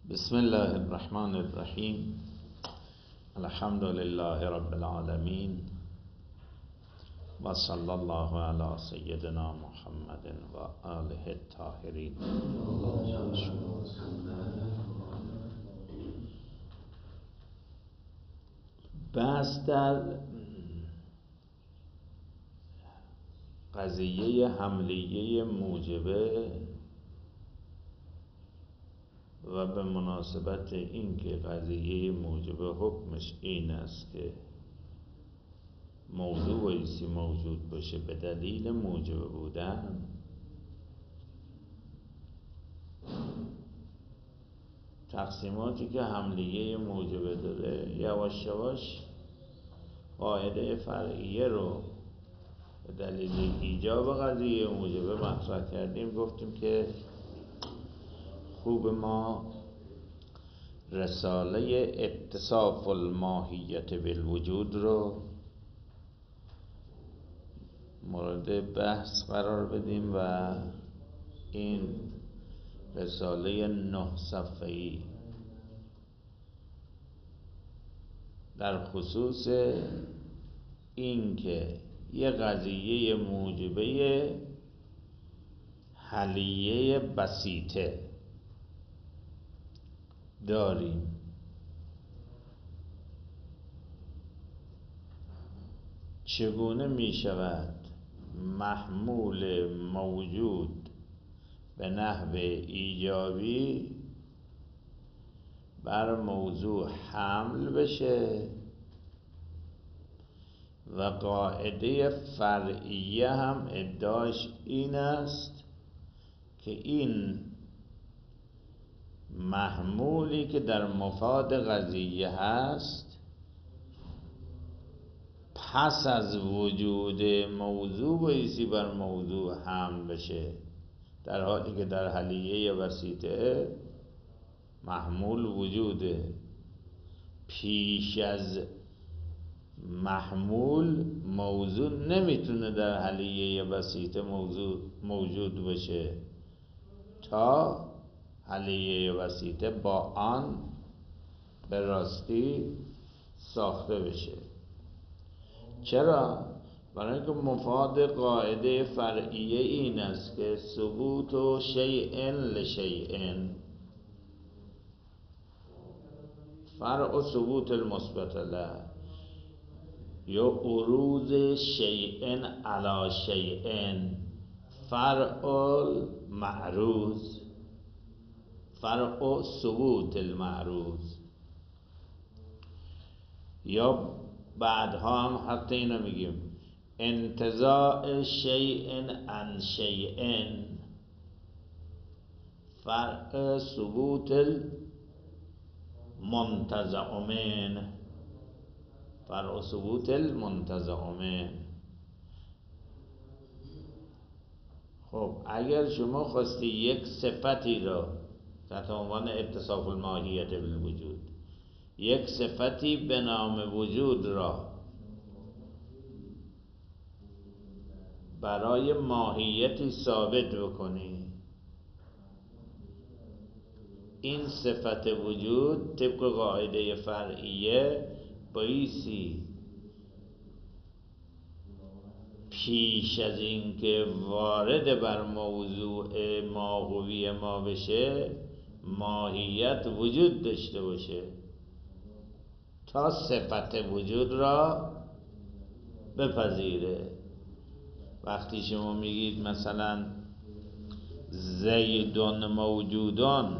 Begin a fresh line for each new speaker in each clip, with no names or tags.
بسم الله الرحمن الرحیم. الحمد لله رب العالمین و صلی الله علی سیدنا محمد و آله الطاهرین. بحث در قضیه حملیه موجبه و به مناسبت اینکه قضیه موجبه حکمش این است که موضوع ویسی موجود باشه به دلیل موجبه بودن، تقسیماتی که حملیه موجبه داره یواش یواش قاعده فرعیه رو به دلیل ایجاب قضیه موجبه مطرح کردیم. گفتیم که خوب ما رساله اتصاف الماهیت بالوجود رو مورد بحث قرار بدیم و این رساله 9 صفحه‌ای در خصوص این که یه قضیه موجبه حلیه بسیطه داریم. چگونه می شود محمول موجود به نحو ایجابی بر موضوع حمل بشه و قاعده فرعیه هم ادعاش این است که این محمولی که در مفاد قضیه هست پس از وجود موضوع بایستی بر موضوع حمل بشه، در حالی که در حلیه وسیطه محمول وجوده. پیش از محمول موضوع نمیتونه در حلیه وسیطه موجود باشه تا حلیه وسیطه با آن به راستی ساخته بشه. چرا؟ برای اینکه مفاد قاعده فرعیه این است که ثبوت شیء لشیء فرع ثبوت المثبت له، یا عروض شیء علی شیء فرع المعروض، فرع ثبوت المعروض. یا بعدها هم حتی اینو میگیم انتزاع شیء عن شیء فرع ثبوت المنتزع منه، فرع ثبوت المنتزع منه. خب اگر شما خواستی یک صفتی را تحت عنوان اتصاف الماهیت بالوجود، یک صفتی به نام وجود را برای ماهیتی ثابت بکنی، این صفت وجود طبق قاعده فرعیه بایستی پیش از اینکه وارد بر موضوع ماهوی ما بشه ماهیت وجود داشته باشه تا صفت وجود را بپذیره. وقتی شما میگید مثلا زیدون موجودون،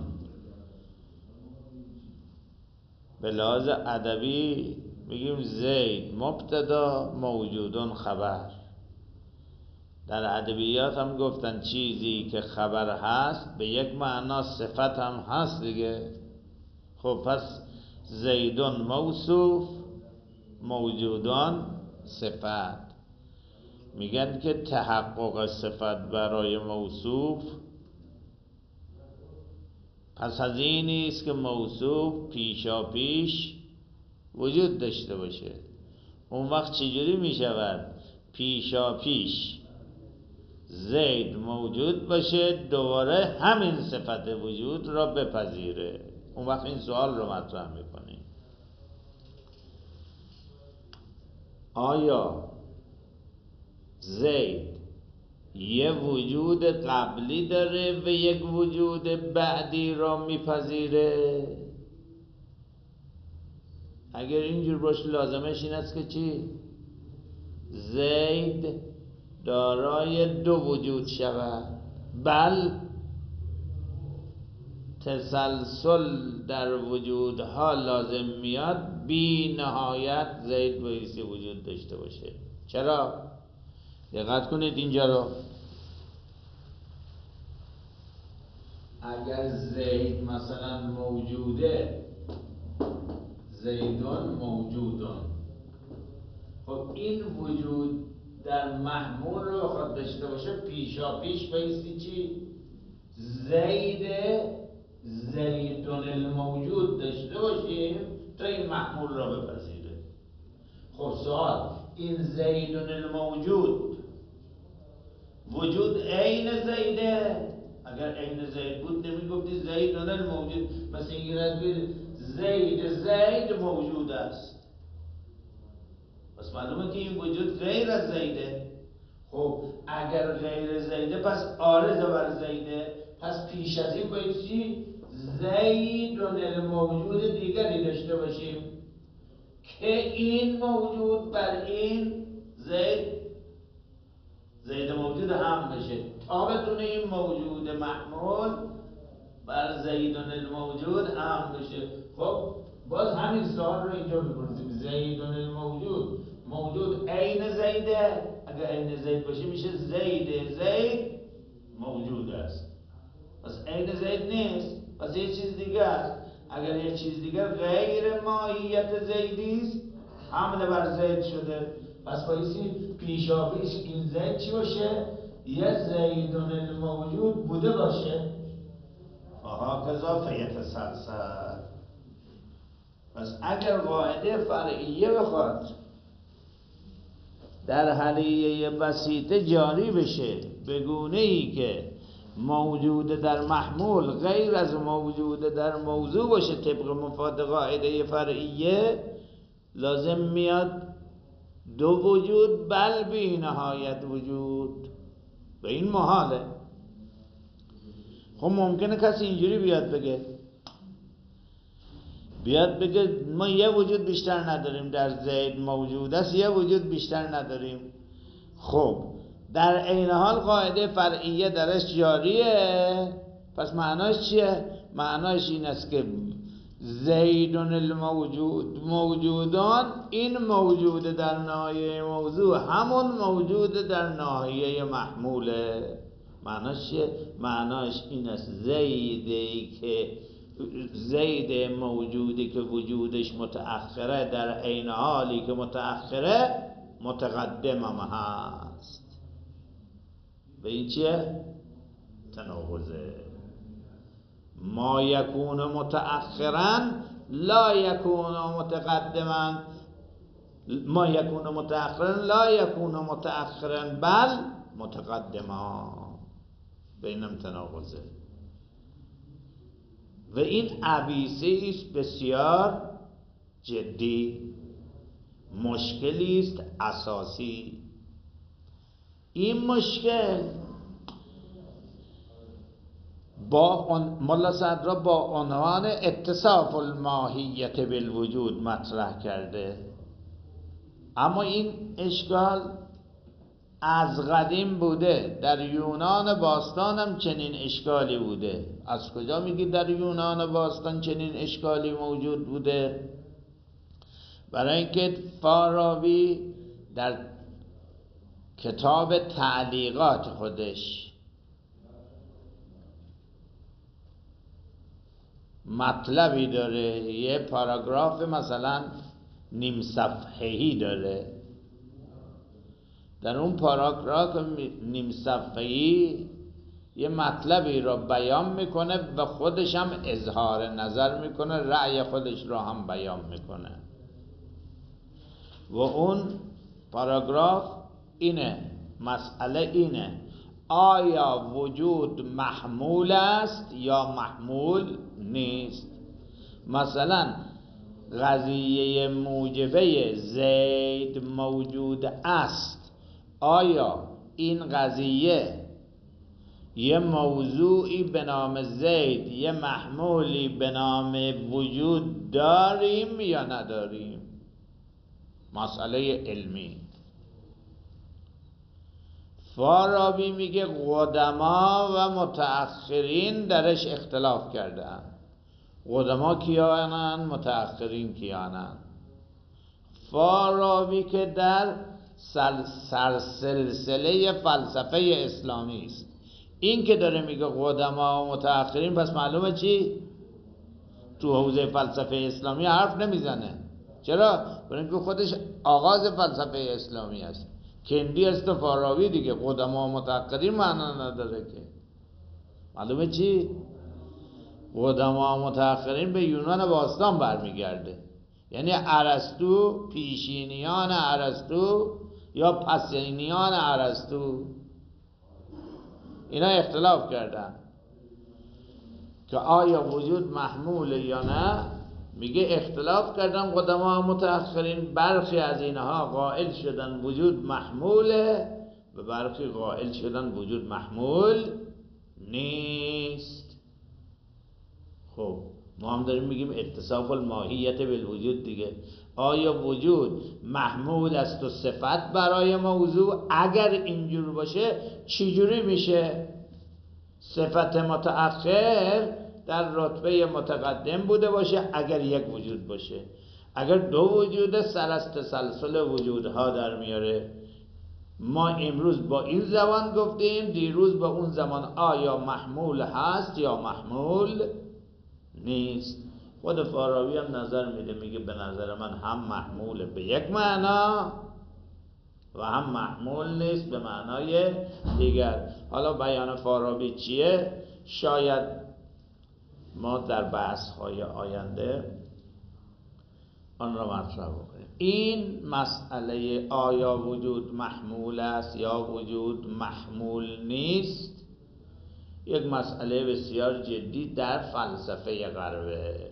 به لحاظ ادبی میگیم زید مبتدا موجودون خبر. در ادبیات هم گفتن چیزی که خبر هست به یک معنا صفت هم هست دیگه. خب پس زیدون موصوف موجودان صفت. میگن که تحقق صفت برای موصوف پس از این است که موصوف پیشا پیش وجود داشته باشه. اون وقت چجوری میشود پیشا پیش زید موجود باشه دوباره همین صفت وجود را بپذیره؟ اون وقت این سوال رو مطرح میکنیم: آیا زید یه وجود قبلی داره و یک وجود بعدی را میپذیره؟ اگر اینجور باشه لازمش این است که چی؟ زید دارای دو وجود شود. بل تسلسل در وجودها لازم میاد، بی نهایت زید بایستی وجود داشته باشه. چرا؟ دقت کنید اینجا رو. اگر زید مثلا موجوده، زیدون موجودون، خب این وجود در محمول رو بخواد داشته باشه، پیشا پیش بایستی چی؟ زیدون الموجود داشته باشیم تا این محمول را بپذیره. خب سوال: این زیدون الموجود وجود عین زیده؟ اگر عین زید بود نمیگفتی زیدون الموجود، مثل این زید موجود است، پس معلومه که این وجود غیر از زیده. خب اگر غیر زیده پس عارض بر زیده، پس پیش از این باید چی؟ زیدون الموجود دیگری داشته باشیم که این موجود بر این زید موجود هم بشه تا بتونه این موجود محمول بر زیدون الموجود هم بشه. خب باز همین سوال رو اینجا بپرسیم: زیدون الموجود موجود عین زیده؟ اگر عین زید باشه میشه زید موجود است، پس عین زید نیست، پس یه چیز دیگه است. اگر یه چیز دیگه غیر ماهیت زیدی است، حمله بر زید شده، پس بایستی پیشا پیش این زید چی باشه؟ یه زیدون الموجود بوده باشه. آها کذا فیتسلسل. پس اگر قاعده فرعیه بخواد در حلیه بسیطه جاری بشه به گونه ای که موجود در محمول غیر از موجود در موضوع باشه طبق مفاد قاعده فرعیه، لازم میاد دو وجود بل بی نهایت وجود. و این محاله. خب ممکنه کسی اینجوری بیاد بگه ما یه وجود بیشتر نداریم، در زید موجود است یه وجود بیشتر نداریم. خب در عین حال قاعده فرعیه درش جاریه، پس معناش چیه؟ معناش این است که زیدون الموجود موجودان، این موجود در ناحیه موضوع همون موجود در ناحیه محموله. معناش چیه؟ معناش این است زید موجودی که وجودش متأخره در عین حالی که متأخره متقدم هم هست. به این چیه؟ تناقضه. ما یکون متأخرا لا یکون متقدما، ما یکون متأخرا لا یکون متأخرا بل متقدما. بینم تناقضه و این عویصه است بسیار جدی، مشکلی است اساسی. این مشکل ملا صدرا با عنوان اتصاف الماهیت بالوجود مطرح کرده، اما این اشکال از قدیم بوده. در یونان باستان هم چنین اشکالی بوده. از کجا میگی در یونان باستان چنین اشکالی موجود بوده؟ برای اینکه فارابی در کتاب تعلیقات خودش مطلبی داره، یه پاراگراف مثلا نیم صفحه‌ای داره. در اون پاراگراف نیم صفحه‌ای یه مطلبی رو بیان میکنه و خودش هم اظهار نظر میکنه، رأی خودش رو هم بیان میکنه و اون پاراگراف اینه، مسئله اینه: آیا وجود محمول است یا محمول نیست؟ مثلا قضیه موجبه زید موجود است، آیا این قضیه یه موضوعی به نام زید، یه محمولی به نام وجود داریم یا نداریم؟ مسئله علمی. فارابی میگه قدما و متأخرین درش اختلاف کردن. قدما کیانن؟ متأخرین کیانن؟ فارابی که در سلسله فلسفه اسلامی است، این که داره میگه قدما و متأخرین، پس معلومه چی؟ تو حوزه فلسفه اسلامی حرف نمیزنه. چرا؟ برای اینکه خودش آغاز فلسفه اسلامی است. کندی است و فارابی دیگه. قدما و متأخرین معنا نداره که. معلومه چی؟ قدما و متأخرین به یونان باستان برمیگرده، یعنی ارسطو، پیشینیان ارسطو یا پسینیان ارسطو، اینا اختلاف کردن که آیا وجود محموله یا نه. میگه اختلاف کردن قدما و متأخرین، برخی از اینها قائل شدن وجود محموله و برخی قائل شدن وجود محمول نیست. خب ما هم داریم میگیم اتصاف الماهیت بالوجود دیگه. آیا وجود محمول است و صفت برای موضوع؟ اگر اینجور باشه چجوری میشه صفت متأخر در رتبه متقدم بوده باشه اگر یک وجود باشه؟ اگر دو وجود سر از تسلسل وجودها در میاره. ما امروز با این زبان گفتیم، دیروز با اون زمان آیا محمول هست یا محمول نیست. خود فارابی هم نظر میده، میگه به نظر من هم محمول به یک معنا و هم محمول نیست به معنای دیگر. حالا بیان فارابی چیه؟ شاید ما در بحث های آینده آن را مطرح بکنیم. این مسئله آیا وجود محمول است یا وجود محمول نیست یک مسئله بسیار جدی در فلسفه غربه.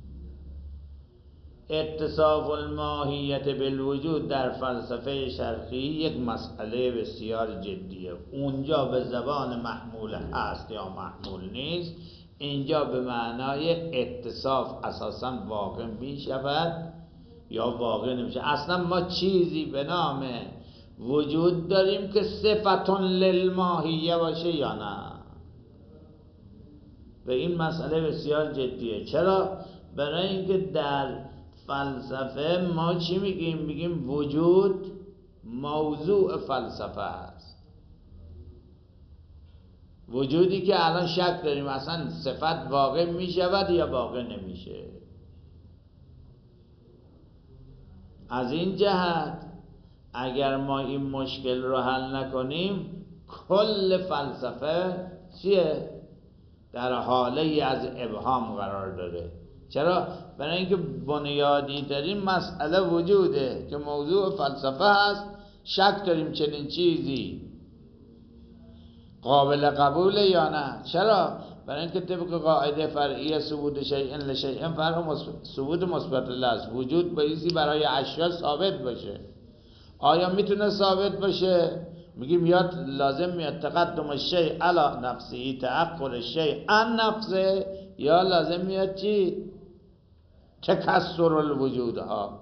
اتصاف الماهیت بالوجود در فلسفه شرقی یک مسئله بسیار جدیه. اونجا به زبان محمول هست یا محمول نیست، اینجا به معنای اتصاف اساساً واقع می شود یا واقع نمیشه. اصلا ما چیزی به نام وجود داریم که صفتون للماهیه باشه یا نه؟ و این مسئله بسیار جدیه. چرا؟ برای اینکه در فلسفه ما چی میگیم؟ میگیم وجود موضوع فلسفه است. وجودی که الان شک داریم اصلا صفت واقع میشود یا واقع نمیشه. از این جهت اگر ما این مشکل رو حل نکنیم کل فلسفه چیه؟ در حاله از ابهام قرار داره. چرا؟ برای اینکه بنیادی ترین مسئله وجوده که موضوع فلسفه هست. شک داریم چنین چیزی قابل قبوله یا نه. چرا؟ برای اینکه طبق قاعده فرعی ثبوت شیء لشیء فرع ثبوت مثبت است. وجود بایستی برای اشیا ثابت باشه. آیا میتونه ثابت باشه؟ میگیم یاد لازم میاد تقدم الشیء علی نفسه، تأخر الشیء عن نفسه، یا لازم میاد چی؟ تکسر الوجودها.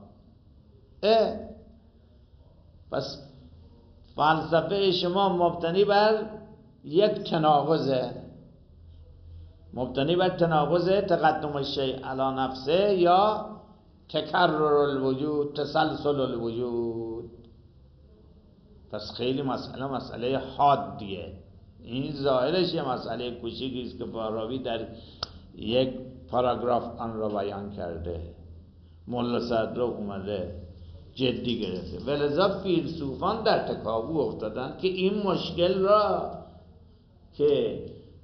پس فلسفه شما مبتنی بر یک تناقضه، مبتنی بر تناقض تقدم الشیء علی نفسه یا تکرر الوجود، تسلسل الوجود. پس خیلی مسئله حادیه. این ظاهرش یه مسئله کوچیکی است که فارابی در یک پاراگراف آن را بیان کرده. ملا صدرا اومده جدی گرفته. ولذا فیلسوفان در تکاپو افتادن که این مشکل را که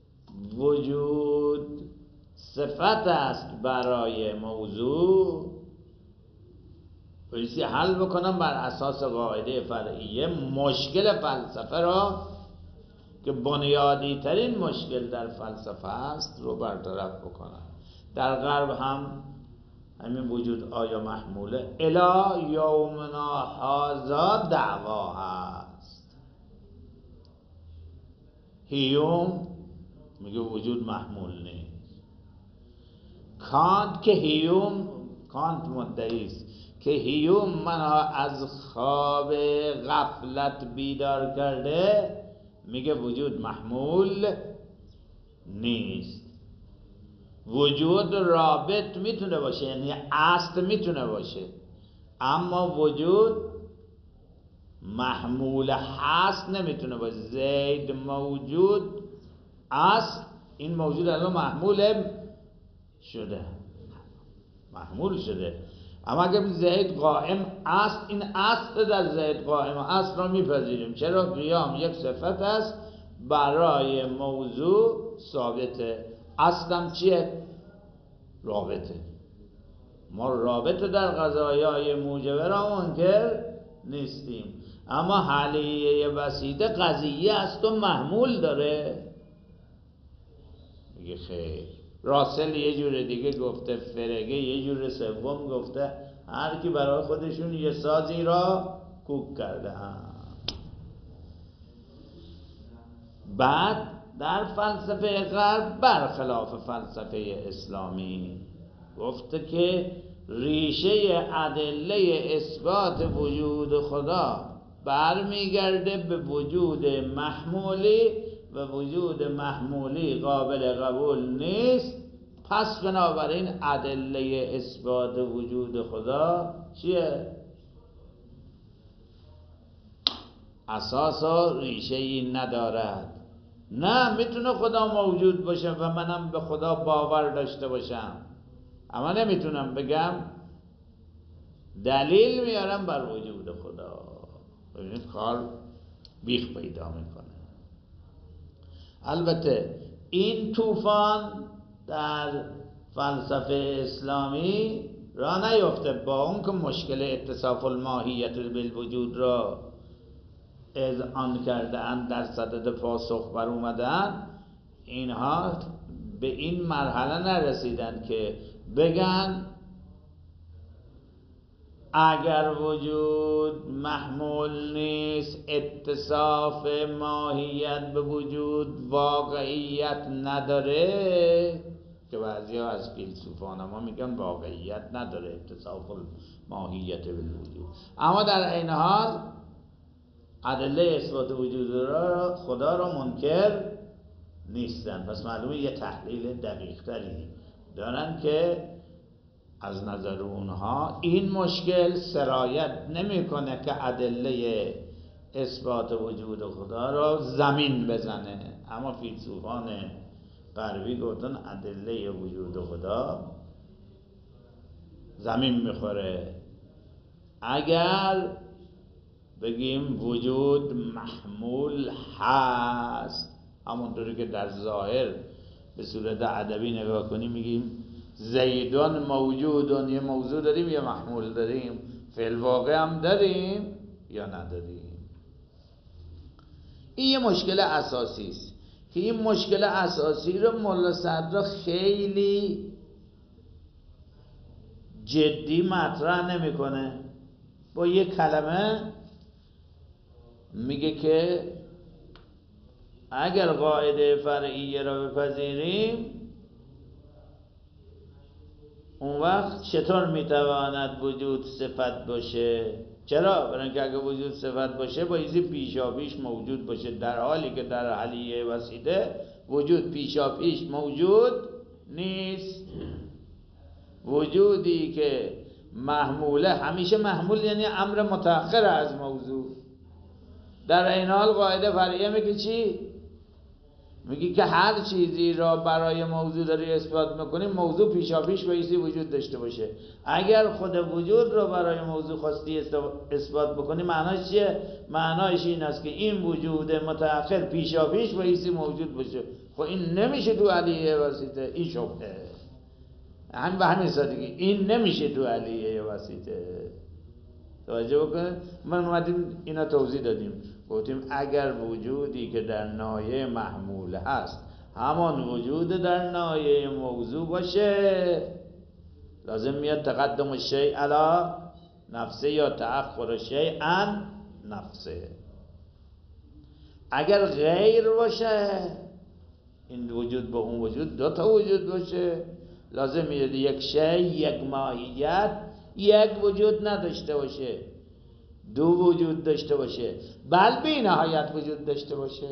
وجود صفت است برای موضوع بایستی حل بکنم بر اساس قاعده فرعیه. مشکل فلسفه را که بنیادی ترین مشکل در فلسفه است رو برطرف بکنم. در غرب هم همین وجود آیا محموله؟ الی یومنا هذا دعوا هست. هیوم میگه وجود محمول نیست. کانت مدعی است که هیوم منها از خواب غفلت بیدار کرده، میگه وجود محمول نیست. وجود رابط میتونه باشه، یعنی اصل میتونه باشه، اما وجود محمول هست نمیتونه باشه. زید موجود اصل، این موجود الان محمول شده، اما اگر زید قائم است، این اصل در زید قائم اصل را میپذیریم. چرا؟ قیام یک صفت است برای موضوع ثابته. اصلم چیه؟ رابطه. ما رابطه در قضایای موجبه را منکر نیستیم، اما حلیه وسیطه قضیه است و محمول داره. میگه خیر. راسل یه جور دیگه گفته، فرگه یه جور سوم گفته، هر کی برای خودشون یه سازی را کوک کرده. بعد در فلسفه غرب برخلاف فلسفه اسلامی گفته که ریشه ادله اثبات وجود خدا برمیگرده به وجود محمولی و وجود محمولی قابل قبول نیست. پس بنابراین ادله اثبات وجود خدا چیه؟ اساس و ریشه ای ندارد. نه، میتونه خدا موجود باشه و منم به خدا باور داشته باشم، اما نمیتونم بگم دلیل میارم بر وجود خدا. ببینید کار بیخ پیدا میکنه. البته این طوفان در فلسفه اسلامی را نیفته، با اون که مشکل اتصاف الماهیت بالوجود را اذعان کرده اند، در صدد پاسخ بر اومدن، اینها به این مرحله نرسیدن که بگن اگر وجود محمول نیست، اتصاف ماهیت به وجود واقعیت نداره، که بعضی ها از فیلسوفان ما میگن واقعیت نداره اتصاف ماهیت به وجود، اما در عین حال ادله اثبات وجود خدا را منکر نیستن. پس معلومه یه تحلیل دقیق تری دارن که از نظر اونها این مشکل سرایت نمیکنه که ادله اثبات وجود خدا را زمین بزنه، اما فیلسوفان غربی گفتن ادله وجود خدا زمین میخوره. اگر بگیم وجود محمول هست، همونطوری که در ظاهر به صورت ادبی نگاه کنیم میگیم زیدان موجودون، یه موضوع داریم یه محمول داریم، فی الواقع هم داریم یا نداریم. این یه مشکل اساسی است که این مشکل اساسی رو ملا صدرا خیلی جدی مطرح نمیکنه. با یه کلمه میگه که اگر قاعده فرعیه را بپذیریم، اون وقت چطور میتواند وجود صفت باشه؟ چرا؟ برای اینکه اگر وجود صفت باشه بایزی پیشاپیش موجود باشه، در حالی که در حلیه وسیطه وجود پیشاپیش موجود نیست. وجودی که محموله، همیشه محمول یعنی امر متأخر از موضوع. در این حال قاعده فرعیه میگه چی؟ میگه که هر چیزی را برای موضوع داری اثبات میکنی، موضوع پیشاپیش بایستی وجود داشته باشه. اگر خود وجود را برای موضوع خواستی اثبات بکنی، معناش چیه؟ معناش این است که این وجود متأخر پیشاپیش بایستی موجود باشه. خب این نمیشه تو علیه وسیطه، این شبهه. هم به همین سادگی این نمیشه تو علیه وسیطه. توجه بکنید، من اومدیم اینا توضیح دادیم، گفتیم اگر وجودی که در نایه محمول هست همان وجود در نایه موضوع باشه، لازم میاد تقدم الشیء علی نفسه یا تأخر الشیء عن نفسه. اگر غیر باشه، این وجود با اون وجود دو تا وجود باشه، لازم میاد یک شیء، یک ماهیت، یک وجود نداشته باشه، دو وجود داشته باشه، بل بی نهایت وجود داشته باشه.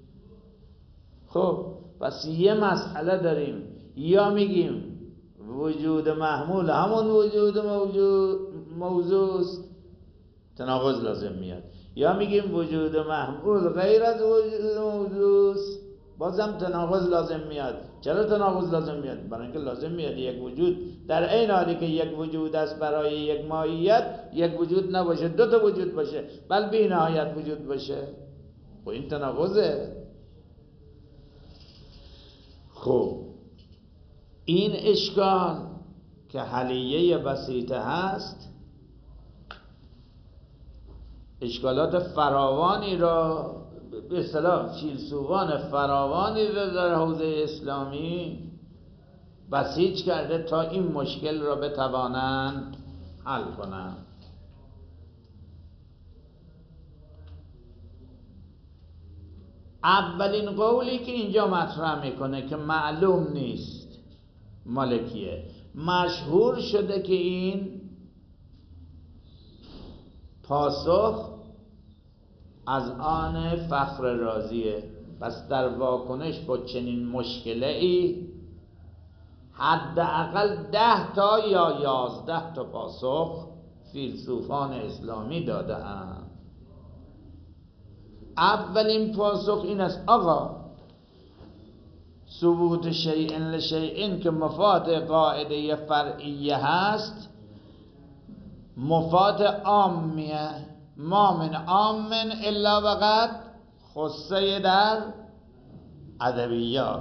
خب پس یه مسئله داریم، یا میگیم وجود محمول همون وجود موضوعست، تناقض لازم میاد، یا میگیم وجود محمول غیر از وجود موضوعست، بازم تناقض لازم میاد. چرا تناقض لازم میاد؟ برای اینکه لازم میاد یک وجود در عین حالی که یک وجود است برای یک ماهیت، یک وجود نباشه، دو تا وجود باشه، بل بی نهایت وجود باشه. خب این تناقضه. خب این اشکال که حلیه بسیطه هست، اشکالات فراوانی را به اصطلاح فیلسوفان فراوانی را در حوزه اسلامی بسیج کرده تا این مشکل را بتوانند حل کنند. اولین قولی که اینجا مطرح میکنه که معلوم نیست مالکیه، مشهور شده که این پاسخ از آن فخر رازیه. پس در واکنش با چنین مشکله ای حداقل 10 تا یا 11 تا پاسخ فیلسوفان اسلامی داده اند. اولین پاسخ این است: آقا ثبوت شیء لشیء که مفاد قاعده فرعیه هست، مفاد عامیه، ما من عام الا وقد خصه در ادبیات.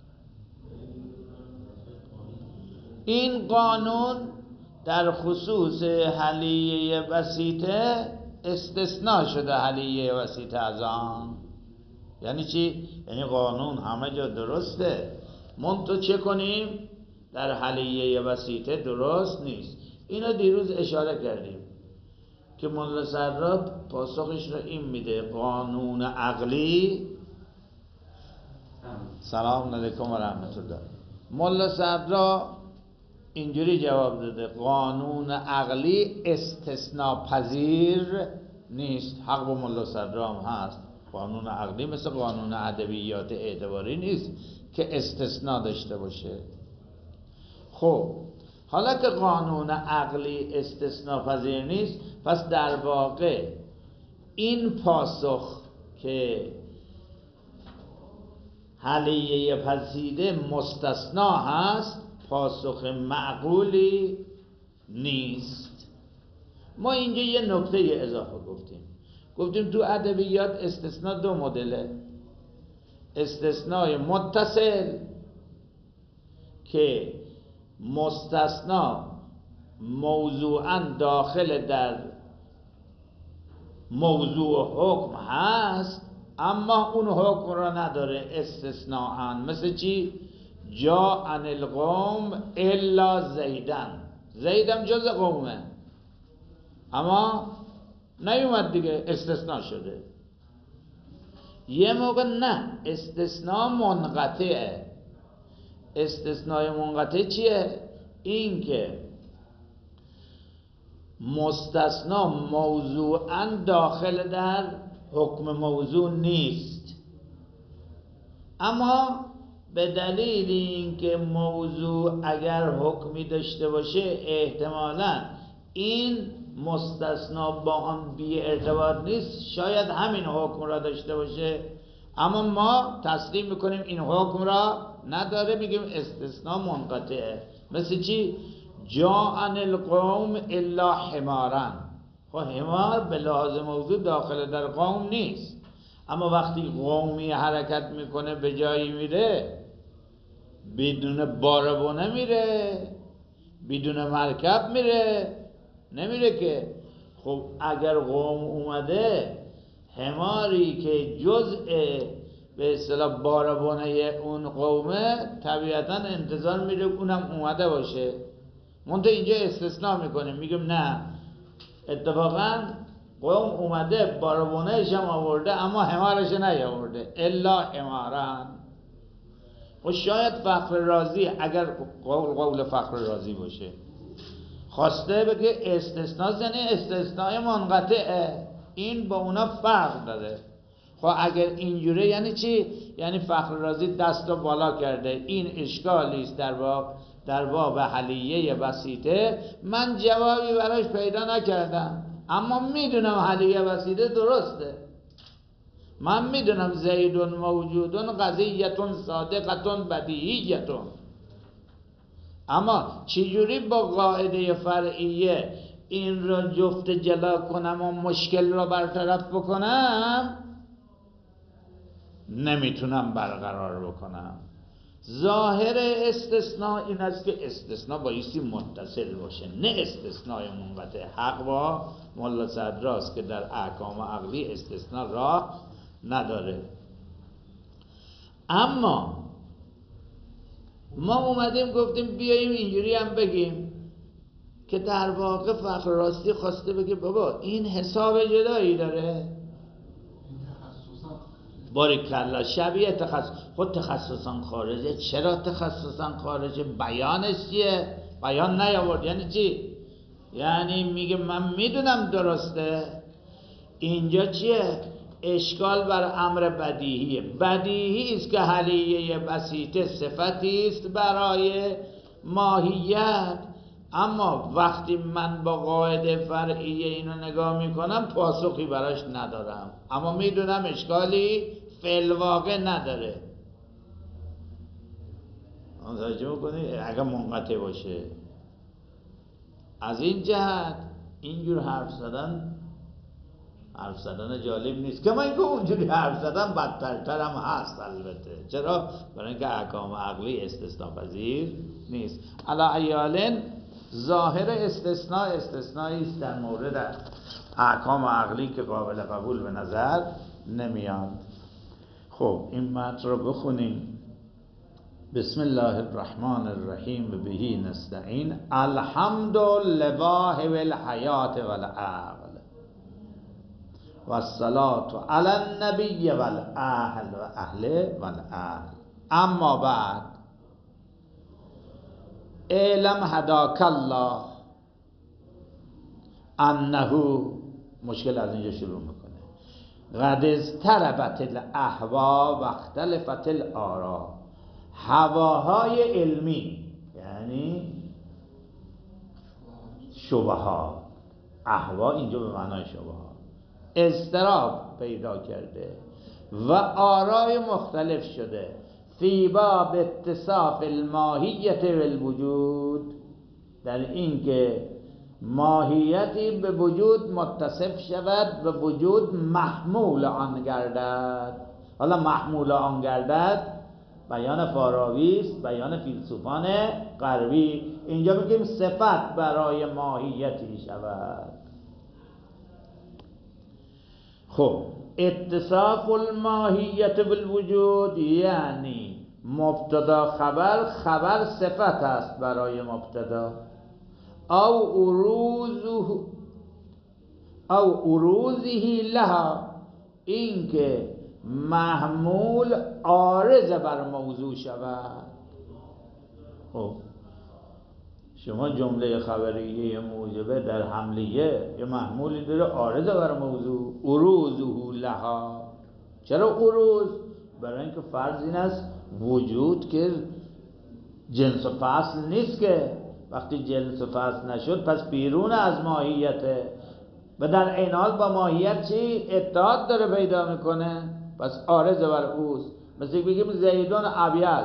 این قانون در خصوص حلیه بسیطه استثناء شده. حلیه بسیطه از آن یعنی چی؟ یعنی قانون همه جا درسته، منتها چه کنیم؟ در حلیه بسیطه درست نیست. اینو دیروز اشاره کردیم که ملا صدرا پاسخش را این میده: قانون عقلی. سلام علیکم و رحمت الله. ملا صدرا اینجوری جواب داده: قانون عقلی استثناء پذیر نیست. حق با ملا صدرا هم هست. قانون عقلی مثل قانون ادبیات اعتباری نیست که استثناء داشته باشه. خب حالا که قانون عقلی استثناء پذیر نیست، پس در واقع این پاسخ که حلیه پذیره مستثنا هست پاسخ معقولی نیست. ما اینجا یه نکته اضافه گفتیم تو ادبیات استثناء دو مدله: استثناء متصل که مستثنا موضوعاً داخل در موضوع حکم هست اما اون حکم را نداره، استثناءً. مثل چی؟ جاء عن القوم الا زیدن، زیدم جز قومه اما نیومد دیگه، استثناء شده. یه موقع نه، استثناء منقطعه. استثناء منقطع چیه؟ این که مستثنا موضوعاً داخل در حکم موضوع نیست، اما به دلیل اینکه موضوع اگر حکمی داشته باشه احتمالاً این مستثنا با آن بی ارتباط نیست، شاید همین حکم را داشته باشه اما ما تسلیم میکنیم این حکم را نداره، میگیم استثناء منقطعه. مثل چی؟ جاء عن القوم الا حمارا. خب حمار به لحاظ موضوع داخل در قوم نیست، اما وقتی قومی حرکت میکنه به جایی میره بدون باربونه میره، بدون مرکب میره، نمیره که. خب اگر قوم اومده، حماری که جزء به اصطلاح باربونه اون قومه، طبیعتا انتظار میره اونم اومده باشه. منتها اینجا استثناء میکنیم، میگم نه اتفاقا قوم اومده باربونهش هم آورده اما حمارش نیاورده، الا حمارن. و شاید فخر رازی اگر قول فخر رازی باشه خواسته بگه استثناء، یعنی استثناء منقطعه، این با اونا فرق داره. خب اگر اینجوره یعنی چی؟ یعنی فخر رازی دست رو بالا کرده، این اشکالی است در باب حلیه وسیطه، من جوابی براش پیدا نکردم، اما میدونم حلیه وسیطه درسته، من میدونم زیدون موجودون قضیتون صادقتون بدیهیتون، اما چجوری با قاعده فرعیه این را جفت جلا کنم و مشکل را برطرف بکنم؟ نمیتونم برقرار بکنم. ظاهر استثناء این است که استثناء بایستی متصل باشه، نه استثناء منقطع. حق با مولا صدراست که در احکام عقلی استثناء راه نداره. اما ما اومدیم گفتیم بیاییم اینجوری هم بگیم که در واقع فخر راستی خواسته بگه بابا این حساب جدایی داره، باریکلا شبیه تخصص. خود تخصصان خارجه. چرا تخصصان خارجه؟ بیانش چیه؟ بیان نیاورد. یعنی چی؟ یعنی میگه من میدونم درسته. اینجا چیه؟ اشکال بر امر بدیهیه. بدیهی است که حلیه بسیطه صفتی است برای ماهیت، اما وقتی من با قاعده فرعیه اینو نگاه میکنم پاسخی براش ندارم، اما میدونم اشکالی فی الواقع نداره. متوجه میکنی؟ اگر منقطع باشه. از این جهت اینجور حرف زدن جالب نیست. که من که اونجوری حرف زدم بدترتر هم هست البته. چرا؟ برای اینکه احکام عقلی استثناء پذیر نیست. علی ایالن ظاهر استثنایی است در مورد احکام عقلی که قابل قبول به نظر نمیاد. خب این متن رو بخونیم. بسم الله الرحمن الرحیم بهی نستعین. الحمد لواهب الحیات والعقل والصلاة علی النبی والاهل و اهل والاهل. اما بعد اعلم هداک الله انه، مشکل از اینجا شروع میکنه، قد اضطربت الاهوا و اختلفت الآراء. هواهای علمی یعنی شبهات، اهوا اینجا به معنای شبهات، اضطراب پیدا کرده و آرای مختلف شده فی باب اتصاف الماهیت والوجود، در این که ماهیتی به وجود متصف شود و وجود محمول آن گردد. حالا محمول آن گردد بیان فارابی است، بیان فیلسوفان غربی. اینجا میگیم صفت برای ماهیتی شود. خب اتصاف الماهیت بالوجود یعنی مبتدا خبر صفت است برای مبتدا، او اروزه لها، این که محمول عارض بر موضوع شود. خب شما جمله خبریه موجبه در حملیه یه محمولی داره عارض بر موضوع، اروزه لها. چرا اروز؟ برای اینکه فرض این است وجود که جنس و فصل نیست، که وقتی جنس و فصل نشد پس بیرون از ماهیته و در عین حال با ماهیت چی؟ اتحاد داره پیدا میکنه، پس عارض بر اوست. مثل بگیم زیدون ابیض،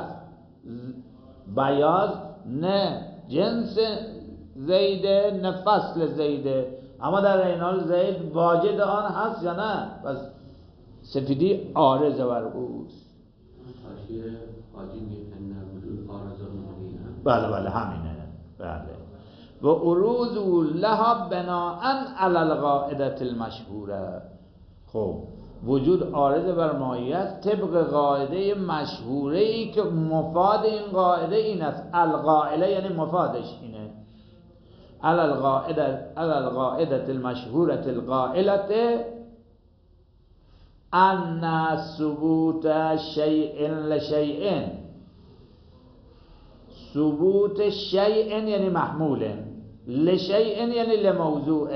بیاض نه جنس زیده نه فصل زیده، اما در عین حال زید واجد آن هست یا نه؟ پس سفیدی عارض بر اوست. بله همینه. بله. و اروز لها بناء علی القاعده المشهوره. خب وجود عارض بر ماهیت طبق قاعده مشهوره ای که مفاد این قاعده این است. القائله یعنی مفادش اینه. على القاعدة المشهورة القائلة ان ثبوت شيء لشيء، ثبوت شيء یعنی محمول، لشيء یعنی لموضوع،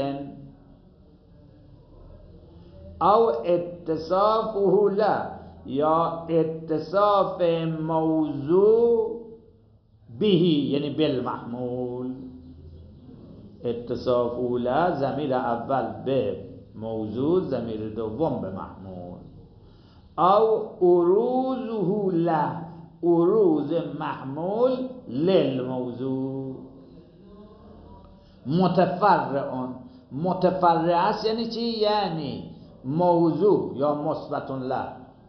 او اتصافه لا یا اتصاف موضوع به یعنی بالمحمول. اتصافه لا ضمیر اول به موضوع، ضمیر دوم به محمول. او اروزه لا، اروز محمول للموضوع. متفرعون، متفرع است یعنی چی؟ یعنی موضوع یا مثبت له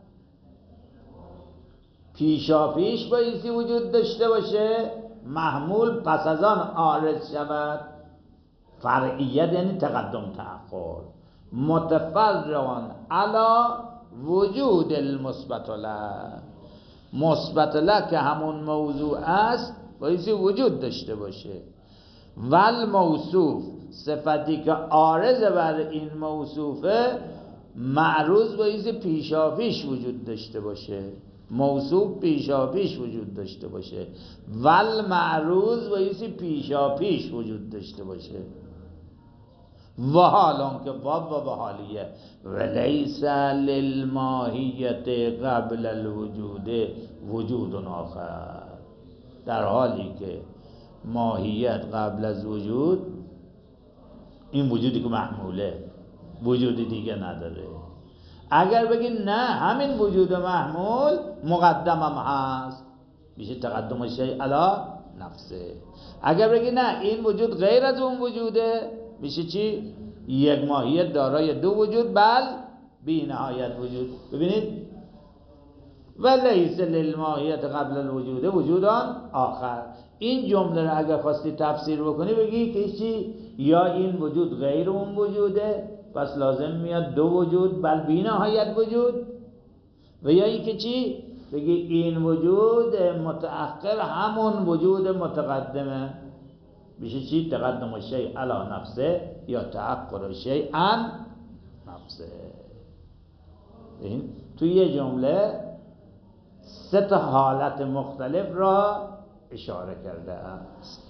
پیشا پیش بایستی وجود داشته باشه، محمول پس از آن عارض شود. فرعیت یعنی تقدم تأخر. متفرعون علی وجود المثبت له، مثبت له که همون موضوع است بایستی وجود داشته باشه. ول موصوف، صفتی که عارض بر این موصوفه، معروض بایستی پیشا پیش وجود داشته باشه. موصوف پیشا پیش وجود داشته باشه، ول معروض بایستی پیشا پیش وجود داشته باشه. و حالان که واو و حالیه. ولیس للماهیت قبل الوجود وجود آخر، در حالی که ماهیت قبل از وجود، این وجودی که محموله، وجود دیگه نداره. اگر بگی نه همین وجود محمول مقدمم هست، میشه تقدم شیء علی نفسه. اگر بگی نه این وجود غیر از اون وجوده، میشه چی؟ یک ماهیت دارای دو وجود، بل بی نهایت وجود. ببینید ولیس للماهیت قبل الوجود وجودان آخر. این جمله رو اگر خواستی تفسیر بکنی بگی که چی؟ یا این وجود غیر اون وجوده پس لازم میاد دو وجود بل بی نهایت وجود، و یا این که چی؟ بگی این وجود متأخر همون وجود متقدمه، میشه چی؟ تقدم شیء علی نفسه یا تأخر شیء عن نفسه. این توی یه جمله سه تا حالت مختلف را اشاره کرده است.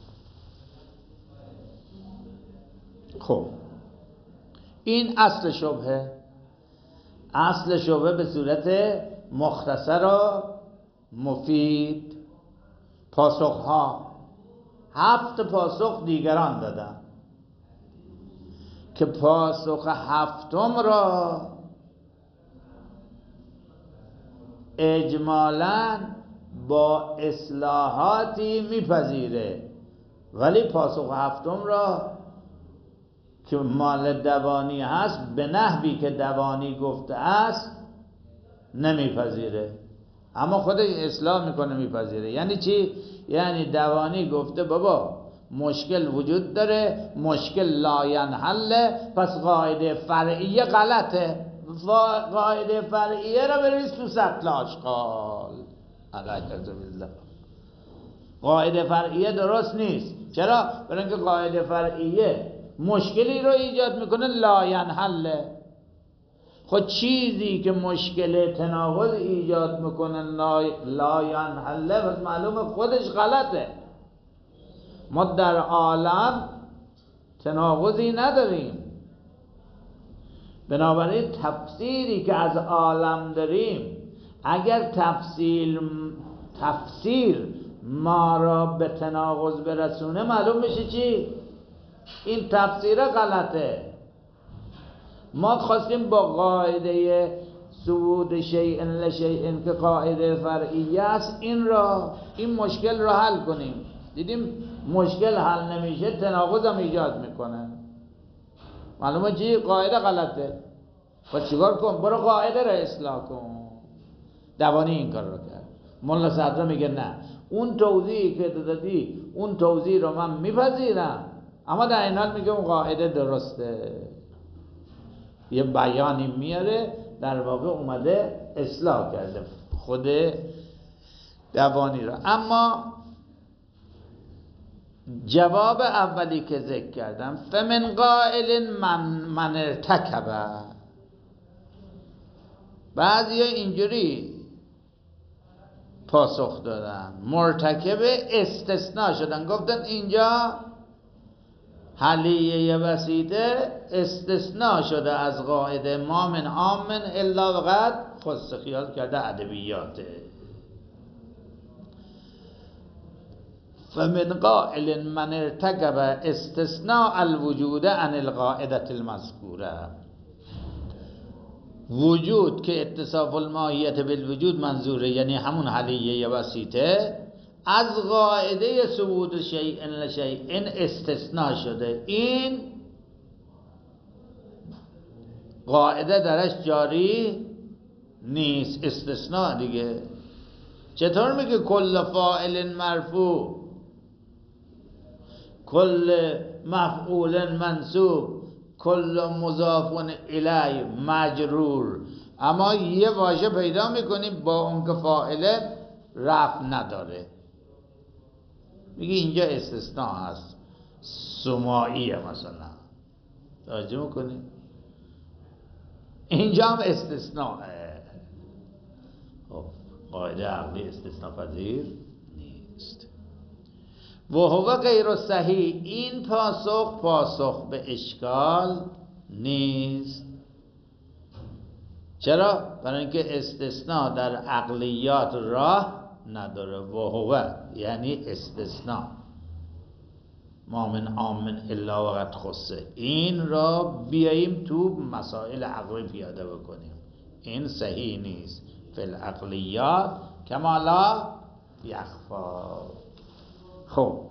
خب این اصل شبهه. اصل شبهه به صورت مختصر و مفید. پاسخها 7 پاسخ دیگران دادن که پاسخ 7م را اجمالاً با اصلاحاتی میپذیره، ولی پاسخ 7م را که مال دوانی هست به نحوی که دوانی گفته است نمیپذیره، اما خودش اصلاح میکنه میپذیره. یعنی چی؟ یعنی دوانی گفته بابا مشکل وجود داره، مشکل لا ینحل، پس قاعده فرعیه غلطه، قاعده فرعیه را بریز تو سطل آشغال. قاعده فرعیه درست نیست. چرا؟ برای اینکه قاعده فرعیه مشکلی رو ایجاد میکنه لا ینحل. خود چیزی که مشکل تناقض ایجاد میکنه لا ینحل، پس معلومه خودش غلطه. ما در عالم تناقضی نداریم، بنابراین تفسیری که از عالم داریم اگر تفسیر ما را به تناقض برسونه، معلوم میشه چی؟ این تفسیر غلطه. ما خواستیم با قاعده ثبوت شیء لشیء که قاعده فرعیه است این مشکل رو حل کنیم. دیدیم مشکل حل نمیشه، تناقض هم ایجاد میکنه. معلومه چی؟ قاعده غلطه. پس چیکار کن؟ برو قاعده رو اصلاح کن. دوانی این کار رو کرد. مولا صدرا میگه نه، اون توضیحی که دادی اون توضیح رو من میپذیرم، اما در این حال میگه اون قاعده درسته. یه بیانی میاره، در واقع اومده اصلاح کرده خود دوانی را. اما
جواب اولی که ذکر کردم فمن قائل من ارتکبه، بعضی ها اینجوری پاسخ دادن مرتکب استثناء شدن، گفتن اینجا حلیه وسیطه استثناء شده از قاعده ما من عام الا وقد خص، خیال کرده ادبیاته. فمن قائل من ارتکب استثناء الوجود عن القاعده المذکوره، وجود که اتصاف الماهیت بالوجود منظوره، یعنی همون حلیه وسیطه، از قاعده ثبوت شیء لشیء استثناء شده. این قاعده درش جاری نیست، استثناء دیگه. چطور میگه کل فاعل مرفوع، کل مفعول منصوب، کل مضاف الیه مجرور، اما یه واژه پیدا میکنیم با اون که فاعل رفع نداره، میگه اینجا استثناء هست، سماعیه مثلا، توجه میکنی؟ اینجا هم استثناءه. قاعده عقلی استثناء پذیر نیست. و هو غیر صحیح، این پاسخ به اشکال نیست. چرا؟ برای اینکه استثناء در عقلیات راه نداره. و هو یعنی استثناء ما من عام الا وقد خصه، این را بیاییم تو مسائل عقلی پیاده بکنیم، این صحیح نیست. فی العقلیات کما لا یخفا. خب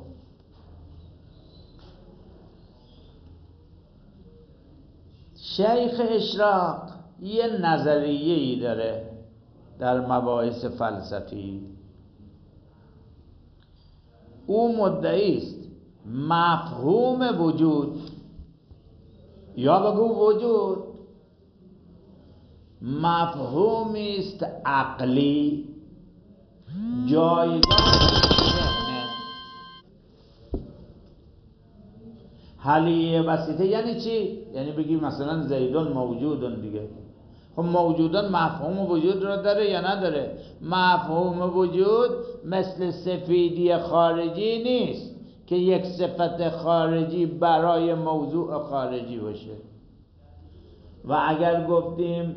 شیخ اشراق یه نظریه‌ای داره در مباحث فلسفی. او مدعی است مفهوم وجود، یا بگو وجود مفهومی است عقلی جایگاه ذهن. حلیه وسیطه یعنی چی؟ یعنی بگی مثلا زیدون موجودن دیگه. خب موجودن مفهوم وجود رو داره یا نداره؟ مفهوم وجود مثل سفیدی خارجی نیست که یک صفت خارجی برای موضوع خارجی باشه. و اگر گفتیم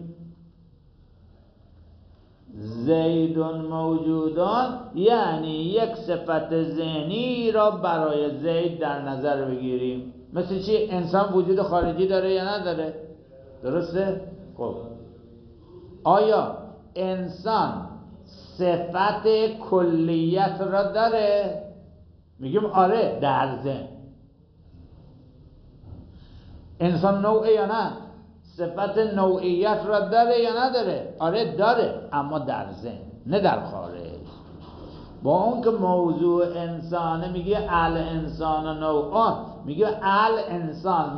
زیدون موجودان، یعنی یک صفت ذهنی را برای زید در نظر بگیریم. مثل چی؟ انسان وجود خارجی داره یا نداره؟ درسته؟ خب آیا انسان صفت کلیت را داره؟ میگیم آره در ذهن. انسان نوعه یا نه؟ صفت نوعیت را داره یا نداره؟ آره داره، اما در ذهن نه در خارج. با اون که موضوع انسانه میگه الانسان نوعان، میگه الانسان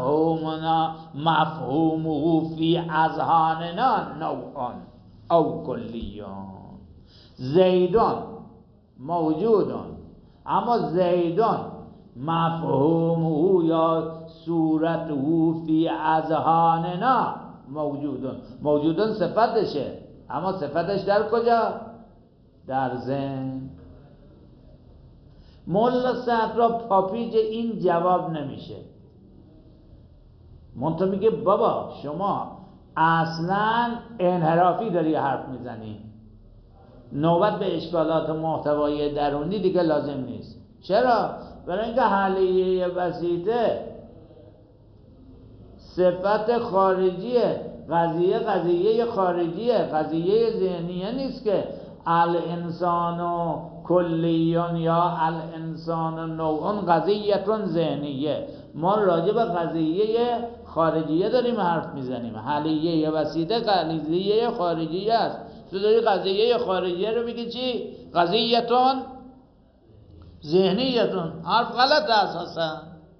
مفهومه فی اذهاننا نوعان او کلیان. زیدان موجودان، اما زیدان مفهومه یا صورته فی اذهاننا موجودان صفتشه، اما صفتش در کجا؟ در ذهن. مولا صدرا پاپیج این جواب نمیشه. منتها میگه بابا شما اصلا انحرافی داری حرف میزنی، نوبت به اشکالات محتوایی درونی دیگه لازم نیست. چرا؟ برای اینکه حلیه وسیطه صفت خارجیه، قضیه خارجیه، قضیه ذهنیه نیست که الانسان کلیون یا الانسان نوعون قضیه ذهنیه. ما راجع به قضیه خارجیه داریم حرف میزنیم. حلیه وسیطه قضیه خارجیه است. تو داری قضیه خارجیه رو میگی چی؟ قضیه‌تون ذهنیتون. حرف غلط اساسا.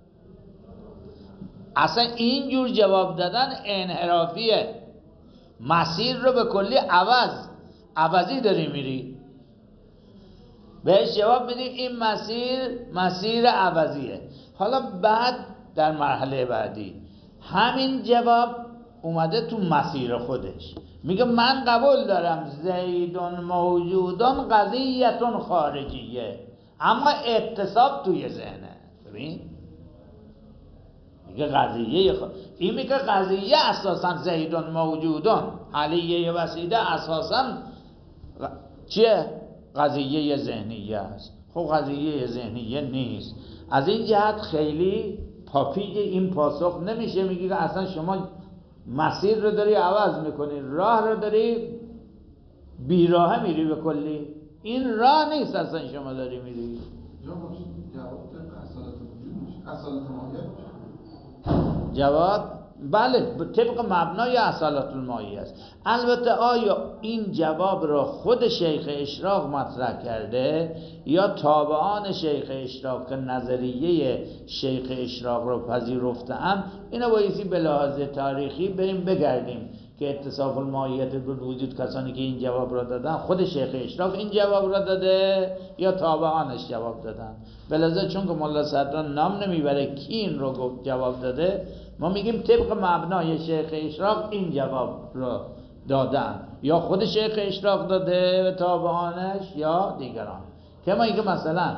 اصلا اینجور جواب دادن انحرافیه. مسیر رو به کلی عوضی داری میری. بهش جواب میدیم این مسیر عوضیه. حالا بعد در مرحله بعدی همین جواب اومده تو مسیر خودش، میگه من قبول دارم زیدون موجودون قضیتون خارجیه، اما اتصاب توی ذهنه. ببین میگه قضیه این میگه قضیه اساسا زیدون موجودون علیه وسیده اساسا چیه؟ قضیه ذهنیه است. خب قضیه ذهنیه نیست. از این جهت خیلی پاپیج این پاسخ نمیشه. میگه که اصلا شما مسیر رو داری عوض میکنی، راه رو داری بیراهه میری به کلی. این راه نیست اصلا شما داری میری.
جواب اصالت وجود میشه، اصالت ماهیت میشه.
جواب بله طبق مبنای اصالت الماهیه است. البته آیا این جواب را خود شیخ اشراق مطرح کرده یا تابعان شیخ اشراق که نظریه شیخ اشراق را پذیرفته‌اند، اینا بایستی به لحاظ تاریخی بریم بگردیم که اتصاف الماهیت بالوجود کسانی که این جواب را دادن خود شیخ اشراق این جواب را داده یا تابعانش جواب دادن. بلذا چون که ملا صدرا نام نمیبره کی این رو جواب داده، ما میگیم طبق مبنای شیخ اشراق این جواب را دادن، یا خود شیخ اشراق داده و تابعانش یا دیگران. که ما اینکه مثلا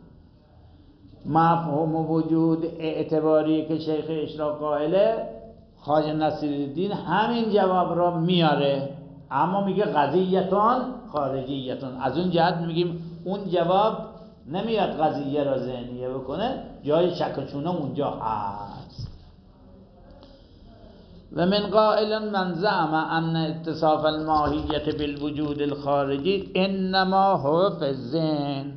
مفهوم وجود اعتباری که شیخ اشراق قائله، خواجه نصیرالدین همین جواب را میاره، اما میگه قضیتون خارجیتون. از اون جهت میگیم اون جواب نمیاد قضیه را ذهنیه بکنه، جای شک و چونه اونجا هست. و من قائل من زعم ان اتصاف الماهیت بالوجود الخارجی انما هو فی الذهن.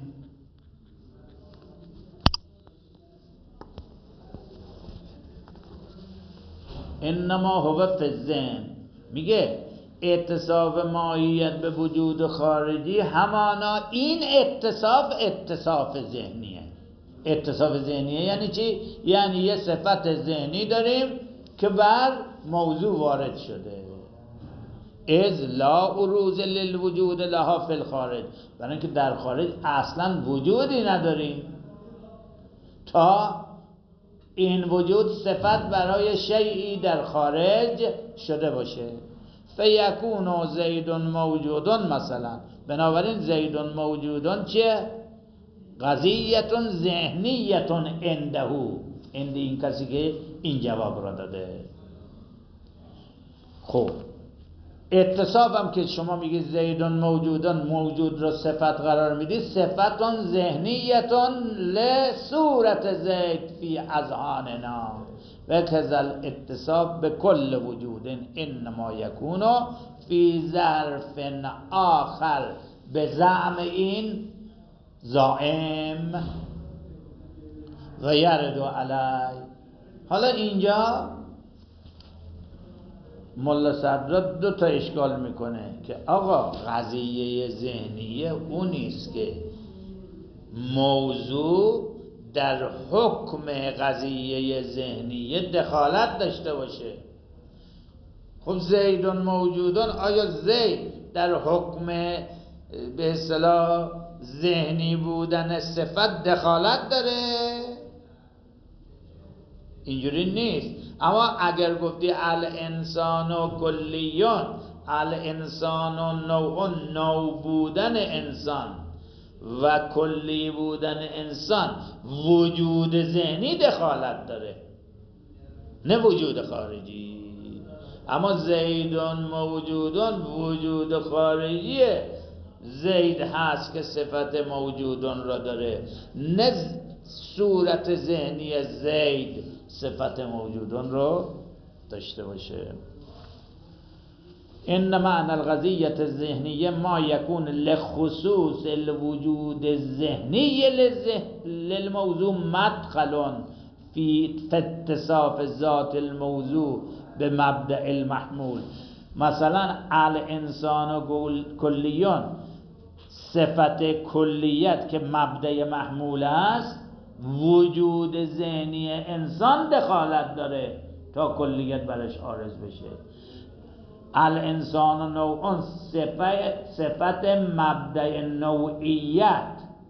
انما هو فی الذهن میگه اتصاف ماهیت به وجود خارجی همانا این اتصاف ذهنیه. اتصاف ذهنیه یعنی چی؟ یعنی یه صفت ذهنی داریم که بر موضوع وارد شده. از لا عروض للوجود لها فی الخارج، برای اینکه در خارج اصلا وجودی نداریم تا این وجود صفت برای شیئی در خارج شده باشه. فیکون زیدون موجودون مثلا، بنابراین زیدون موجودون چیه؟ قضیتون ذهنیتون عندهو، عند این کسی که این جواب را داده. خب اتصاف هم که شما میگید زیدون موجودون، موجود را صفت قرار میدید، صفتون ذهنیتون لصورت زید فی اذهاننا و کذل اتصاف به کل وجود انما یکون فی ظرف آخر به زعم این زائم و یرد علی. حالا اینجا ملا صدرا دو تا اشکال میکنه که آقا قضیه ذهنیه اونیست که موضوع در حکم قضیه ذهنیه دخالت داشته باشه. خب زیدون موجودون، آیا زید در حکم به اصطلاح ذهنی بودن صفت دخالت داره؟ اینجوری نیست. اما اگر گفتی الانسان و کلیون، الانسان و نوع بودن انسان و کلی بودن انسان، وجود ذهنی دخالت داره نه وجود خارجی. اما زیدون موجودون وجود خارجیه، زید هست که صفت موجودون را داره، نه صورت ذهنی زید صفت موجودون رو داشته باشه. ان معنی القضیه الذهنیه ما یکون لخصوص الوجود الذهنی للموضوع مدخل فی اتصاف ذات الموضوع به مبدأ المحمول. مثلا الانسان و کلیون، صفت کلیت که مبدأ محمول است، وجود ذهنی انسان دخالت داره تا کلیت برش عارض بشه. الانسان و نوعون صفت مبدأ نوعیت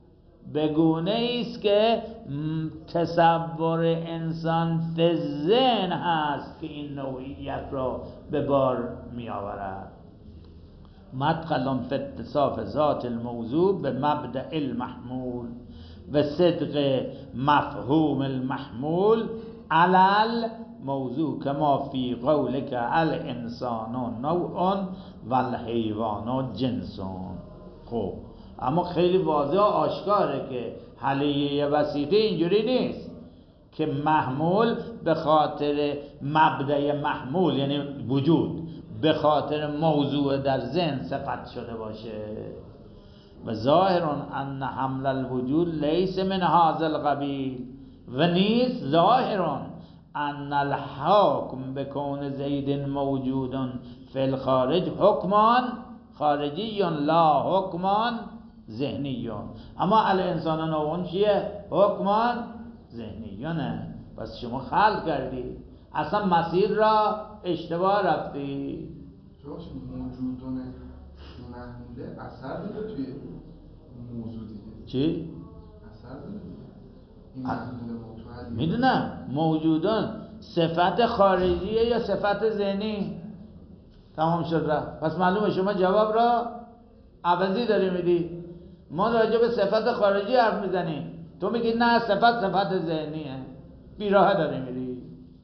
بگونه است که تصور انسان فی ذهن هست که این نوعیت را به بار می آورد. مدخل فی اتصاف ذات الموضوع به مبدأ المحمول و صدق مفهوم المحمول علل موضوع کما فی قولک الانسان نوع و الحیوان جنس. خب اما خیلی واضح و آشکاره که حلیه وسیطه اینجوری نیست که محمول به خاطر مبدأ محمول یعنی وجود به خاطر موضوع در ذهن صفت شده باشه. و ظاهر ان حمل الوجود لیس من هذا القبیل و نیست ظاهر ان الحکم بکون زید موجود فی الخارج حکمان خارجی لا حکمان ذهنی. اما الانسان نوعون چیه؟ حکمان ذهنی نه. پس شما خلق کردی اصلا مسیر را اشتباه رفتی.
جاش موجودون محموله اثر داره توی موضوع دیگه.
چی؟
اثر داره این محموله موضوع
میدونم موجودون صفت خارجیه یا صفت ذهنی؟ تمام شد رفت. پس معلومه شما جواب را عوضی داری میدی. ما راجع به صفت خارجی حرف میزنیم، تو میگی نه صفت ذهنیه، بیراه داری میدی.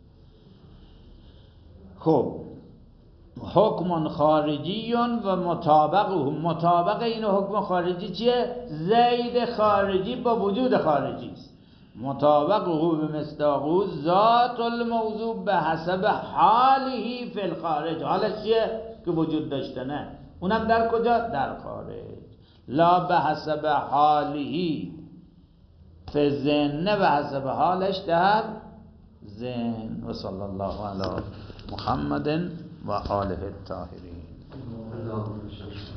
خب حکم خارجی و مطابق این حکم خارجی چیه؟ زید خارجی با وجود خارجی است. مطابقه به مصداقه ذات الموضوع به حسب حاله فی الخارج. حالش چیه؟ که وجود داشته نه، اونم در کجا؟ در خارج. لا به حسب حاله فی ذهن، نه به حسب حالش در ذهن. و صلی الله علی محمد و آله الطاهرین.